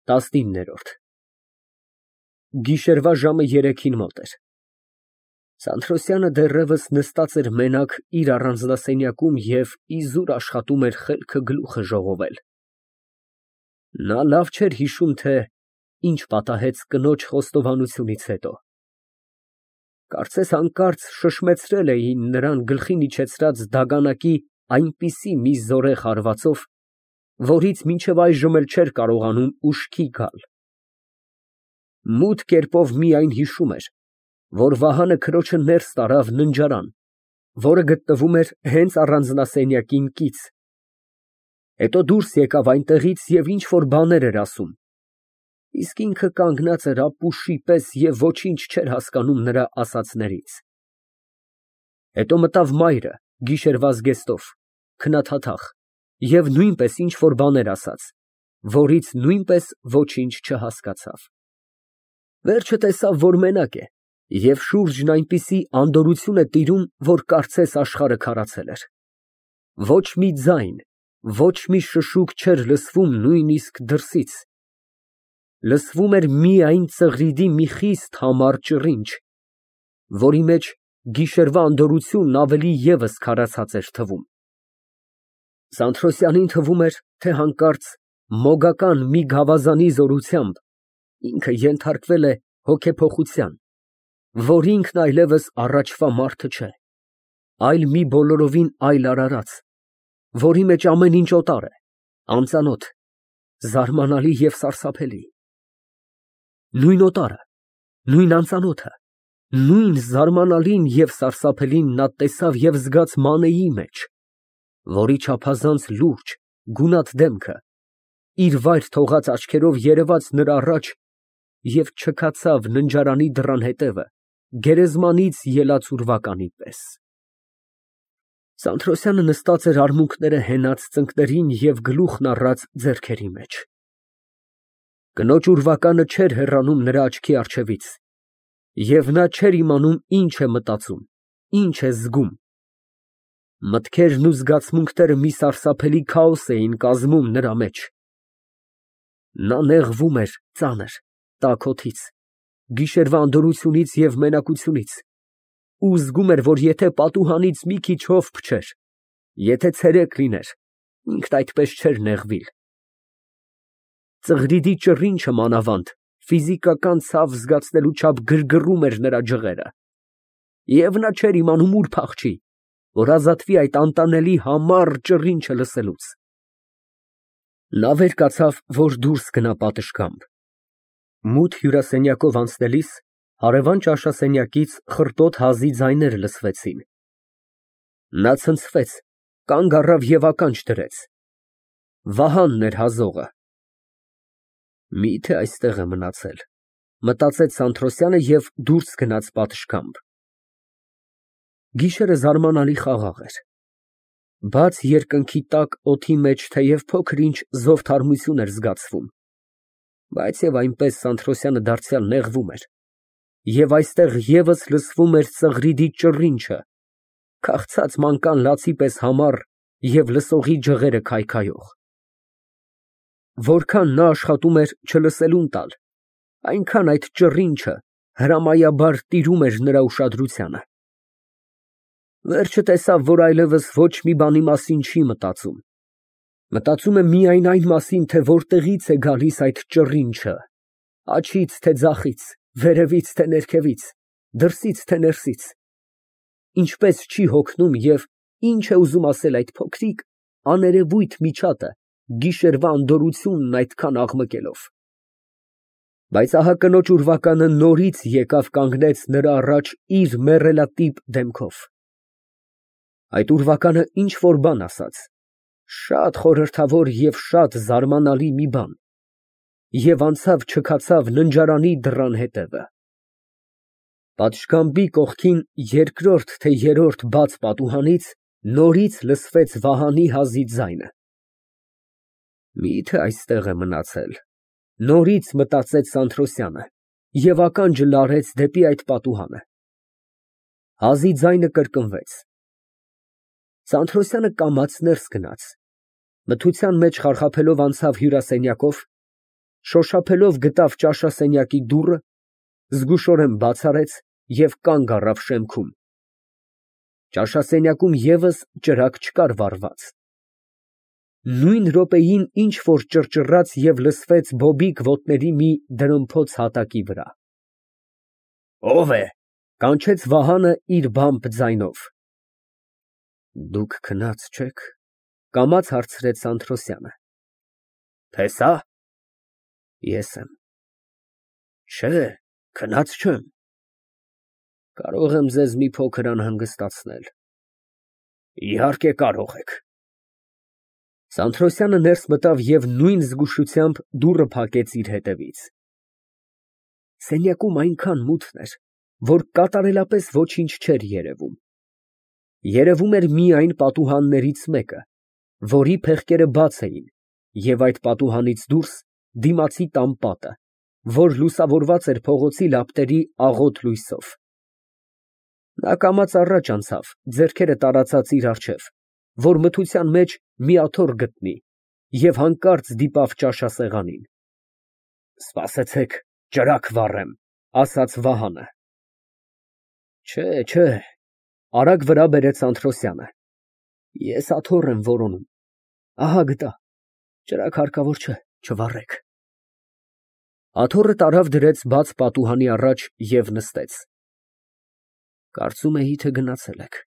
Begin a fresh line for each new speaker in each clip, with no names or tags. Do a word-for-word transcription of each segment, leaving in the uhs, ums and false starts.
տասնիններորդ Գիշերվա ժամը երեքին մոտ էր։ Սանթրոսյանը դեռևս նստած էր մենակ իր առանձնասենյակում և իզուր աշխատում էր խելքը գլուխը ժողովել։ Նա լավ չէր հիշում, թե ինչ պատահեց կնոջ խոստովանությունից հետո։ Կարծես հանկարծ շշմեցրել էին նրան գլխին իջեցրած դագանակի այնպիսի մի զորեղ հարվածով, որից մինչև այժմ էլ չէր կարողանում ուշքի գալ։ Մութ կերպով միայն հիշում էր, որ Վահանը քրոջը ներս տարավ ննջարան, որը գտնվում էր հենց առանձնասենյակին կից, հետո դուրս եկավ այնտեղից և ինչ֊որ բաներ էր ասում, իսկ ինքը կանգնած էր ապուշի պես և ոչինչ չէր հասկանում նրա ասածներից։ Հետո մտավ մայրը գիշերվա զգեստով, քննադատախ, և նույնպես ինչ֊որ բաներ ասաց, որից նույնպես ոչինչ չհասկացավ։ Վերջը տեսավ, որ մենակ է, և շուրջն այնպիսի անդորրություն է տիրում, որ կարծես աշխարհը քարացել էր։ Ոչ մի ձայն, ոչ մի շշուկ չէր լսվում նույնիսկ դրսից։ Լսվում էր միայն ծղրիդի մի խիստ համառ ճռինչ, որի մեջ գիշերվա անդորրությունն ավելի ևս քարացած էր թվում։ Սանթրոսյանին թվում էր, թե հանկարծ մոգական մի գավազանի զորությամբ ինքը ենթարկվել է հոգեփոխության, որ ինքն այլևս առաջվա մարդը չէ, այլ մի բոլորովին այլ արարած, որի մեջ ամեն ինչ օտար է, անծանոթ, զարմանալի և սարսափելի։ Նույն օտարը, նույն անծանոթը, նույն զարմանալին և սարսափելին նա տեսավ և զգաց Մանեի մեջ, որի չափազանց լուրջ, գունատ դեմքը իր վայր թողած աչքերով երևաց նրա առաջ և չքացավ ննջարանի դռան հետևը գերեզմանից ելած ուրվականի պես։ Սանթրոսյանը նստած էր արմունկները հենած ծնկներին և գլուխն առած ձեռքերի մեջ։ Կնոջ ուրվականը չէր հեռանում նրա աչքի առջևից, և նա չէր իմանում ինչ է մտածում, ինչ է զգում։ Մտքերն ու զգացմունքները մի սարսափելի քաոս էին կազմում նրա մեջ։ Նա նեղվում էր ծանր, տաք օդից, գիշերվա անդորրությունից և մենակությունից, ու զգում էր, որ եթե պատուհանից մի քիչ հով փչեր, եթե ցերեկ լիներ, ինքն այդպես չէր նեղվիլ։ Ծղրիդի ճռինչը մանավանդ ֆիզիկական ցավ զգացնելու չափ գրգռում էր նրա ջղերը, և նա չէր իմանում ուր փախչի, որ ազատվի այդ անտանելի համառ ճռինչը լսելուց։ Նա վեր կացավ, որ դուրս գնա պատշգամբ։ Մութ հյուրասենյակով անցնելիս հարևան ճաշասենյակից խռտոտ հազի ձայներ լսվեցին։ Նա ցնցվեց, կանգ առավ և ականջ դրեց։ Վահանն էր հազողը։ Մի՞թե այստեղ է մնացել, մտածեց Սանթրոսյանը և դուրս գնաց պատշգամբ։ Գիշերը զարմանալի խաղաղ էր։ Բաց երկնքի տակ օդի մեջ թեև փոքր֊ինչ զով թարմություն էր զգացվում, բայց և այնպես Սանթրոսյանը դարձյալ նեղվում էր, և այստեղ ևս լսվում էր ծղրիդի ճռինչը, քաղցած մանկան լացի պես համառ և լսողի ջղերը քայքայող։ Որքան նա աշխատում էր չլսելուն տալ, այնքան այդ ճռինչը հրամայաբար տիրում էր նրա ուշադրությանը։ Վերջը տեսավ, որ այլևս ոչ մի բանի մասին չի մտածում, մտածում է միայն այն մասին, թե որտեղից է գալիս այդ ճռինչը, աջից թե ձախից, վերևից թե ներքևից, դրսից թե ներսից, ինչպես չի հոգնում և ինչ է ուզում ասել այդ փոքրիկ աներևույթ միջատը գիշերվա անդորրությունն այդքան աղմկելով։ Բայց ահա կնոջ ուրվականը նորից եկավ կանգնեց նրա առաջ իր մեռելատիպ դեմքով։ Այդ ուրվականը ինչ֊որ բան ասաց, շատ խորհրդավոր և շատ զարմանալի մի բան, և անցավ չքացավ ննջարանի դռան հետևը։ Պատշգամբի կողքին երկրորդ, թե երրորդ բաց պատուհանից նորից լսվեց Վահանի հազիվ ձայնը։ Մի՞թե այստեղ է մնացել, նորից մտածեց Սանթրոսյանը և ականջը լարեց դեպի այդ պատուհանը։ Հազի ձայնը կրկնվեց։ Սանթրոսյանը կամաց ներս գնաց, մթության մեջ խարխափելով անցավ հյուրասենյակով, շոշափելով գտավ ճաշասենյակի դուռը, զգուշորեն բաց արեց և կանգ առավ շեմքում։ Ճաշասենյակում ևս ճրագ չկար վառված։ Նույն րոպեին ինչ֊որ ճռճռաց և լսվեց բոբիկ ոտների մի դրմփոց հատակի վրա։ «Ո՞վ է» կանչեց Վահանը իր բամբ ձայնով։ «Դուք քնա՞ծ չեք», կամաց հարցրեց Սանթրոսյանը։ «Փեսա՞։ Ես եմ։ Չէ, քնած չեմ։ Կարող եմ ձեզ մի փոքր անհանգստացնել։ Իհարկե կարող եք։ Սանթրոսյանը ներս մտավ և նույն զգուշությամբ դուռը փակեց իր հետևից։ Սենյակում այնքան մութն էր, որ կատարելապես ոչինչ չէր երևում։ Երևում էր միայն պատուհաններից մեկը, որի փեղկերը բաց էին, և այդ պատուհանից դուրս դիմացի տան պատը, որ լուսավորված էր փողոցի լապտերի աղոտ լույսով։ Նա կամաց առաջ անցավ, ձեռքերը տարածած իր առջև, որ մթության մեջ մի աթոռ գտնի, և հանկարծ դիպավ ճաշասեղանին։ «Սպասեցեք, ճրագ վառեմ», ասաց Վահանը։ «Չէ, չէ», արագ վրա բերեց Սանթրոսյանը, ես աթոռ եմ որոնում, ահա գտա, ճրագ հարկավոր չէ, չվառեք։ Աթոռը տարավ դրեց բաց պատուհանի առաջ և նստեց։ Կարծում էի, թե գնացել եք։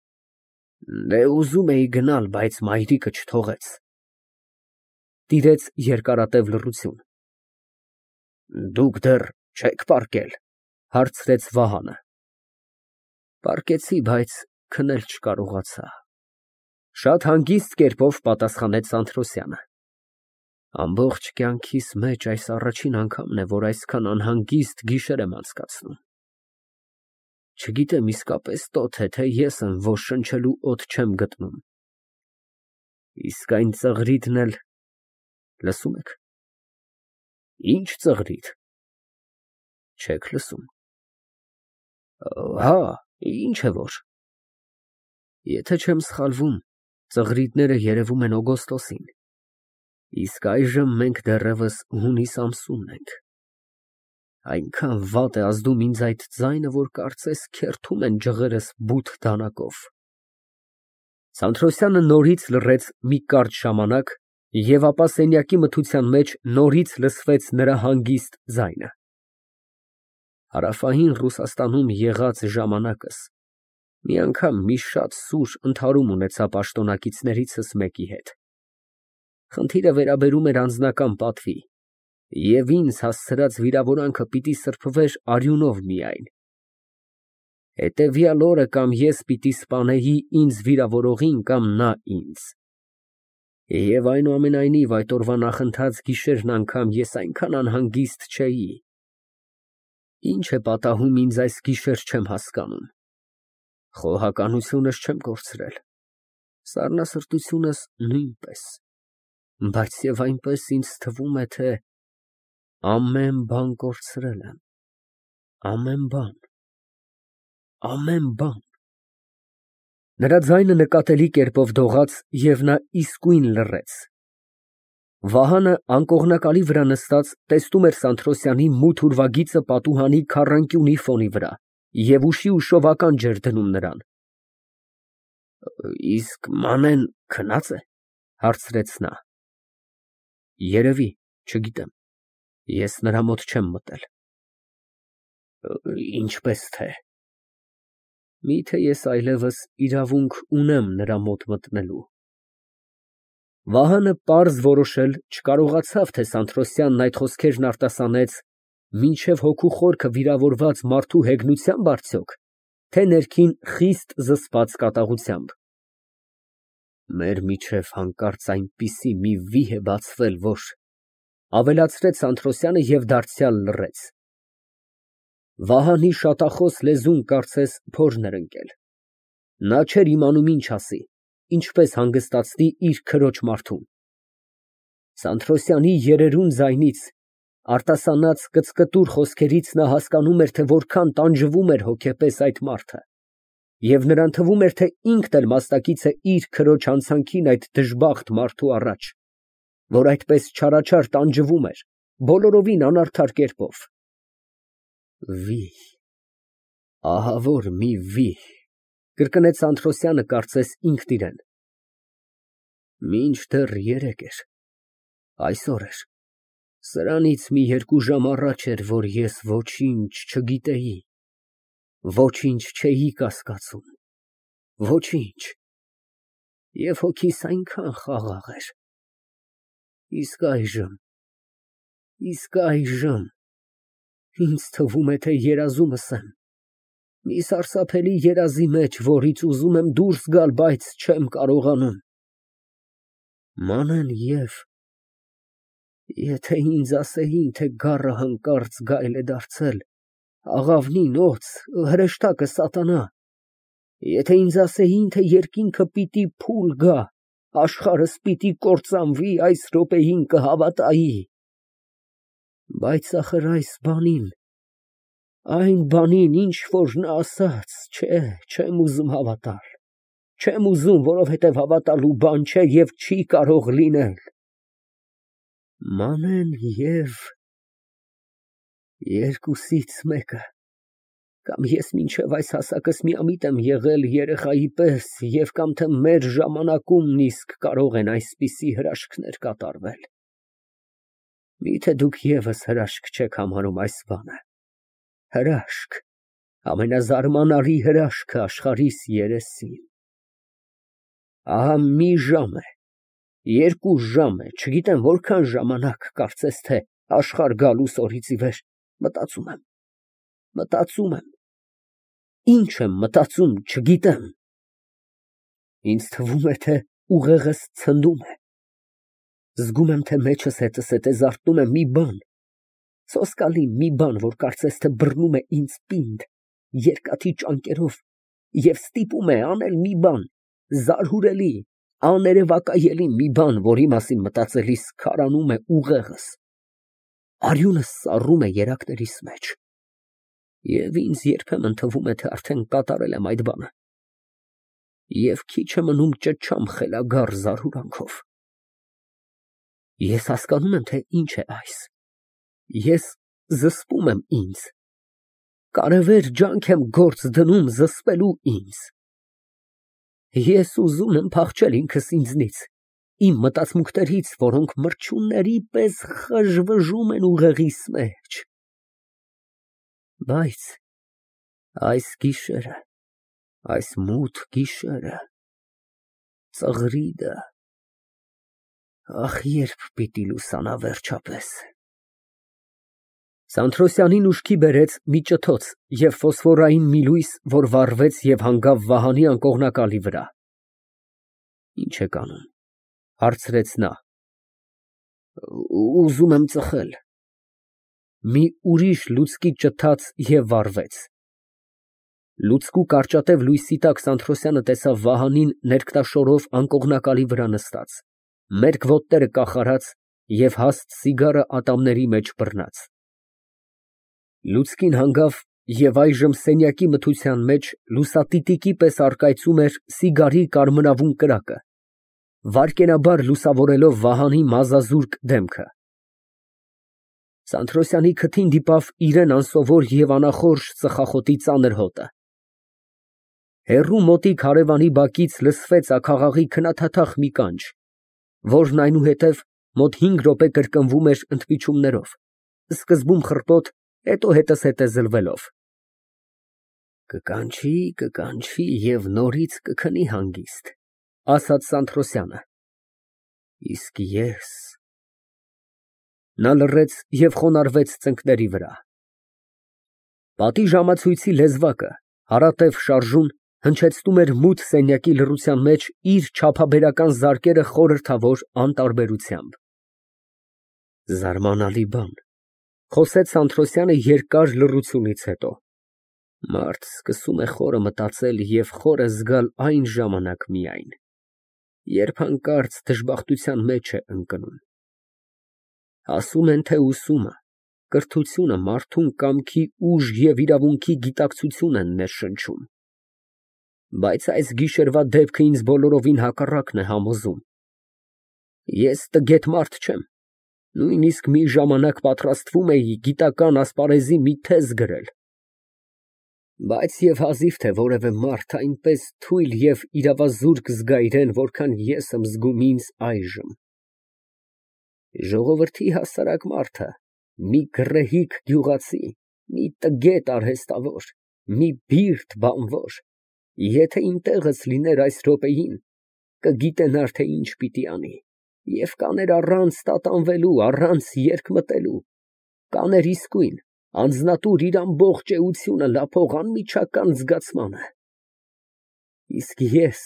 Դե ուզում էի գնալ, բայց մայրիկը չթողեց։ Տիրեց երկարատև լռություն։ Դուք դեռ չեք պառկել, հարցրեց Վահանը։ Պառկեցի, բայց քնել չկարողացա, շատ հանգիստ կերպով պատասխանեց Սանթրոսյանը։ Ամբողջ կյանքիս մեջ այս առաջին անգամն է, որ այսքան անհանգիստ գիշեր եմ անցկացնում։ Չգիտեմ իսկապես տոթ է, թե ես եմ, որ շնչելու օդ չեմ գտնում։ Իսկ այն ծղրիդն էլ… Լսում եք։ Ինչ ծղրիդ։ Չեք լսում։ Հա, ինչ է որ։ Եթե չեմ սխալվում, ծղրիդները երևում են օգոստոսին, իսկ այժմ մենք դեռևս հունիս ամսումն ենք։ Այնքան վատ է ազդում ինձ այդ ձայնը, որ կարծես քերթում են ջղերս բութ դանակով։ Սանթրոսյանը նորից լռեց մի կարճ ժամանակ, և ապա սենյակի մթության մեջ նորից լսվեց նրա հանգիստ ձայնը։ Հարավային Ռուսաստանում եղած ժամանակս մի անգամ մի շատ սուր ընդհարում ունեցա պաշտոնակիցներիցս մեկի հետ։ Խնդիրը վերաբերում էր անձնական պատվի, և ինձ հասցրած վիրավորանքը պիտի սրբվեր արյունով միայն։ Հետևյալ օրը կամ ես պիտի սպանեի ինձ վիրավորողին, կամ նա ինձ։ Եվ այնուամենայնիվ այդ օրվա նախընթաց գիշերն անգամ ես այնքան անհանգիստ չէի։ Ինչ է պատահում ինձ այս գիշեր չեմ հասկանում։ Խոհականությունս չեմ կորցրել, սառնասրտությունս նույնպես, բայց և այնպես ինձ թվում է, թե ամեն բան կորցրել եմ, ամեն բան, ամեն բան։ Նրա ձայնը նկատելի կերպով դողաց, և նա իսկույն լռեց։ Վահանը անկողնակալի վրա նստած տեսնում էր Սանթրոսյանի մութ ուրվագիծը պատուհանի քառանկյունի ֆոնի վրա և ուշի ուշով ականջ էր դնում նրան։ Իսկ Մանեն քնա՞ծ է, հարցրեց նա։ Երևի, չգիտեմ, ես նրա մոտ չեմ մտել։ Ինչպես թե։ Միթե ես այլևս իրավունք ունեմ նրա մոտ մտնելու։ Վահանը պարզ որոշել չկարողացավ, թե Սանթրոսյանն այդ խոսքերն արտասանեց մինչև հոգու խորքը վիրավորված մարդու հեգնությամբ արդյոք, թե ներքին խիստ զսպած կատաղությամբ։ Մեր միջև հանկարծ այնպիսի մի վիհ է բացվել, որ… ավելացրեց Սանթրոսյանը և դարձյալ լռեց։ Վահանի շատախոս լեզուն կարծես փորն էր ընկել։ Նա չէր իմանում ինչ ասի, ինչպես հանգստացնի իր քրոջ մարդուն։ Սանթրոսյանի երերուն ձայնից, արտասանած կծկտուր խոսքերից նա հասկանում էր, թե որքան տանջվում էր հոգեպես այդ մարդը, և նրան թվում էր, թե ինքն էլ մասնակից է իր քրոջ հանցանքին այդ դժբախտ մարդու առաջ, որ այդպես չարաչար տանջվում էր, բոլորովին անարդար կերպով։ Վի, ահավոր մի վի, կրկնեց Անթրոսյանը կարծես ինքն իրեն։ Մինչդեռ երեկ էր, այսօր էր, սրանից մի երկու ժամ առաջ էր, որ ես ոչինչ չգիտեի, ոչինչ չէի կասկածում, ոչինչ, և հոգիս այնքան խաղաղ էր։ Իսկ այժմ, իսկ այժմ, ինձ թվում է, թե երազումս եմ, մի սարսափելի երազի մեջ, որից ուզում եմ դուրս գալ, բայց չեմ կարողանում։ Մանեն և, եթե ինձ ասեին, թե գառը հանկարծ գայլ է դարձել, աղավնին օձ, հրեշտակը սատանա, եթե ինձ ասեին, թե երկինքը պիտի փուլ գա, աշխարհս պիտի կործանվի, այս րոպեին կհավատայի, բայց ախր այս բանին, այն բանին, ինչ որ նա ասաց, չէ, չեմ ուզում հավատալ, չեմ ուզում, որովհետև հավատալու բան չէ և չի կարող լինել։ Մանեն և երկուսից մեկը, կամ ես մինչև այս հասակս միամիտ եմ եղել երեխայի պես և կամ թե մեր ժամանակումն իսկ կարող են այսպիսի հրաշքներ կատարվել։ Միթե դուք ևս հրաշք չեք համարում այս բանը, հրաշք, ամենազարմանալի հրաշքը աշխարհիս երեսին։ Ահա մի ժամ է, երկու ժամ է, չգիտեմ որքան ժամանակ, կարծես թե աշխարհ գալուս օրից ի վեր մտածում եմ, մտածում եմ, ինչ եմ մտածում, չգիտեմ։ Ինձ թվում է, թե ուղեղս ցնդում է, զգում եմ, թե մեջս հետզհետե զարթնում է մի բան, սոսկալի մի բան, որ կարծես թե բռնում է ինձ պինդ, երկաթի ճանկերով և ստիպում է անել մի բան, զարհուրելի, աներևակայելի մի բան, որի մասին մտածելիս քարանում է ուղեղս, արյունս սառում է երակներիս մեջ, և ինձ երբեմն թվում է, թե արդեն կատարել եմ այդ բանը, և քիչ է մնում ճչամ խելագար զարհուրանքով։ Ես հասկանում եմ, թե ինչ է այս, ես զսպում եմ ինձ, կարևեր ջանք եմ գործ դնում զսպելու ինձ։ Ես ուզում եմ փախչել ինքս ինձնից, իմ մտածմունքներից, որոնք մրջյունների պես խժվժում են ուղեղիս մեջ։ Բայց այս գիշերը, այս մութ գիշերը, ծղրիդը, ախ, երբ պիտի լուսանա վերջապես։ Սանթրոսյանին ուշքի բերեց մի ճթոց և ֆոսֆորային մի լույս, որ վառվեց և հանգավ Վահանի անկողնակալի վրա։ Ինչ եք անում, հարցրեց նա։ Ուզում եմ ծխել։ Մի ուրիշ լուցկի ճթաց և վառվեց։ Լուցկու կարճատև լույսի տակ Սանթրոսյանը տեսավ Վահանին ներքտաշորով անկողնակալի վրա նստած, մերկ ոտները կախարած և հաստ սիգարը ատամների մեջ բռնած։ Լուցկին հանգավ և այժմ սենյակի մթության մեջ լուսատիտիկի պես առկայծում էր սիգարի կարմրավուն կրակը, վայրկենաբար լուսավորելով Վահանի մազազուրկ դեմքը։ Սանթրոսյանի քթին դիպավ իրան անսովոր և անախորժ ծխախոտի ծանր հոտը։ Հեռու մոտիկ հարևանի բակից լսվեց աքաղաղի քննադատախ մի կանչ, որն այնուհետև մոտ հինգ րոպե կրկնվում էր ընդմիջումներով, սկզբում խռպոտ, հետո հետզհետե զլվելով։ Կկանչի, կկանչի և նորից կքնի հանգիստ, ասաց Սանթրոսյանը։ Իսկ ես… Նա լռեց և խոնարհվեց ծնկների վրա։ Պատի ժամացույցի լեզվակը, հարատև շարժուն, հնչեցնում էր մութ սենյակի լռության մեջ իր չափաբերական զարկերը խորհրդավոր անտարբերությամբ։ Զարմանալի բան, խոսեց Սանթրոսյանը երկար լռությունից հետո, մարդ սկսում է խորը մտածել և խորը զգալ այն ժամանակ միայն, երբ հանկարծ դժբախտության մեջ է ընկնում։ Ասում են, թե ուսումը, կրթությունը մարդուն կամքի ուժ և իրավունքի գիտակցություն են ներշնչում, բայց այս գիշերվա դեպքը ինձ բոլորովին հակառակն է համոզում։ Ես տգետ մարդ չեմ, Նույնիսկ մի ժամանակ պատրաստվում էի գիտական ասպարեզի մի թեզ գրել, բայց և հազիվ թե որևէ մարդ այնպես թույլ և իրավազուրկ զգա իրան, որքան ես եմ զգում ինձ այժմ։ Ժողովրդի հասարակ մարդը, մի գռեհիկ գյուղացի, մի տգետ արհեստավոր, մի բիրտ բանվոր, եթե իմ տեղս լիներ այս րոպեին, կգիտենար, թե ինչ պիտի անի, և կաներ առանց տատանվելու, առանց երկմտելու, կաներ իսկույն անձնատուր իր ամբողջ էությունը լափող անմիջական զգացմանը։ Իսկ ես…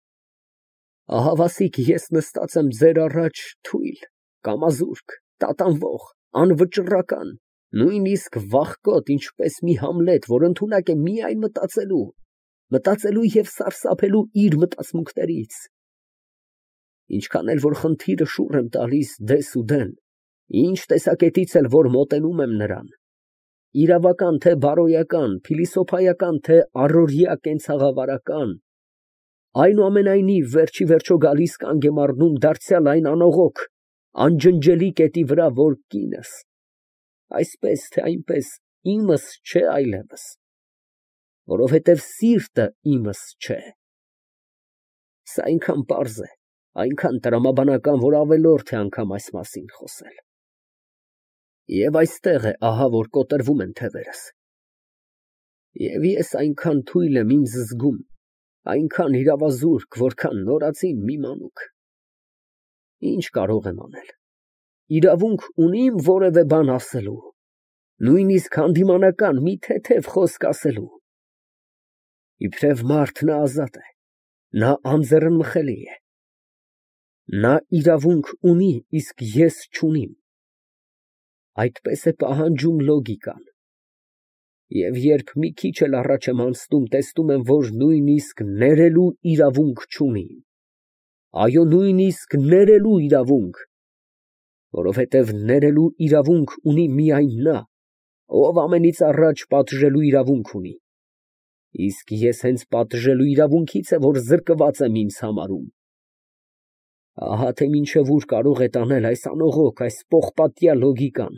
ահավասիկ ես նստած եմ ձեր առաջ թույլ, կամազուրկ, տատանվող, անվճռական, նույնիսկ վախկոտ, ինչպես մի Համլետ, որ ընդունակ է միայն մտածելու, մտածելու և սարսափելու իր մտածմունքներից։ Ինչքան էլ որ խնդիրը շուռ եմ տալիս դես ու դեն, ինչ տեսակետից էլ որ մոտենում եմ նրան, իրավական, թե բարոյական, փիլիսոփայական, թե առօրյա կենցաղավարական, այնուամենայնիվ, վերջիվերջո գալիս կանգ եմ առնում դարձյալ այն անողոք, անջնջելի կետի վրա, որ կինս, այսպես թե այնպես, իմս չէ այլևս, որովհետև սիրտը իմս չէ։ Սա այնքան պարզ է, այնքան տրամաբանական, որ ավելորդ է անգամ այս մասին խոսել։ Եվ այստեղ է, ահա որ կոտրվում են թևերս։ Եվ ես այնքան թույլ եմ ինձ զգում, այնքան իրավազուրկ, որքան նորածին մի մանուկ։ Ինչ կարող եմ անել։ Իրավունք ունի՞մ որևէ բան ասելու, նույնիսկ հանդիմանական մի թեթև խոսք ասելու։ Իբրև մարդ նա ազատ է, նա անձեռնմխելի է։ Նա իրավունք ունի, իսկ ես չունիմ։ Այդպես է պահանջում լոգիկան։ Եվ երբ մի քիչ էլ առաջ եմ անցնում, տեսնում եմ, որ նույնիսկ ներելու իրավունք չունի։ Այո, նույնիսկ ներելու իրավունք, որովհետև ներելու իրավունք ունի միայն նա, ով ամենից առաջ պատժելու իրավունք ունի, իսկ ես հենց պատժելու իրավունքից է, որ զրկված եմ ինձ համարում։ Ահա թե մինչև ուր կարող է տանել այս անողոք, այս պողպատյա լոգիկան։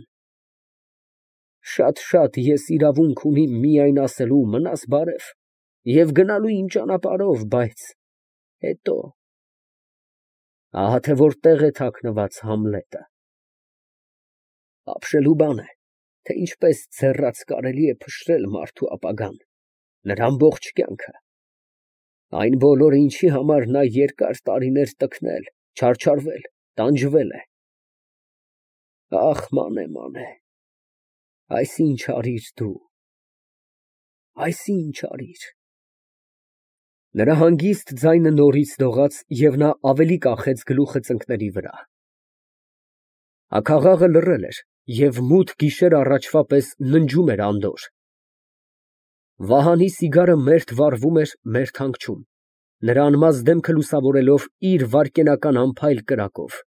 Շատ֊շատ ես իրավունք ունիմ միայն ասելու մնաս բարև և գնալու իմ ճանապարհով, բայց հետո… Ահա թե որտեղ է թաքնված Համլետը։ Ապշելու բան է, թե ինչպես ձեռաց կարելի է փշրել մարդու ապագան, նրա ամբողջ կյանքը, այն բոլորը, ինչի համար նա երկար տարիներ տքնել, չարչարվել, տանջվել է։ Ախ, մանե, մանե, այս ինչ արիր դու, այս ինչ արիր… Նրա հանգիստ ձայնը նորից դողաց, և նա ավելի կախեց գլուխը ծնկների վրա։ Աքաղաղը լռել էր, և մութ գիշեր առաջվա պես ննջում էր անդորր։ Վահանի սիգարը մերթ վառվում էր, մերթ հանգչում, նրա անմազ դեմքը լուսավորելով իր վայրկենական անփայլ կրակով։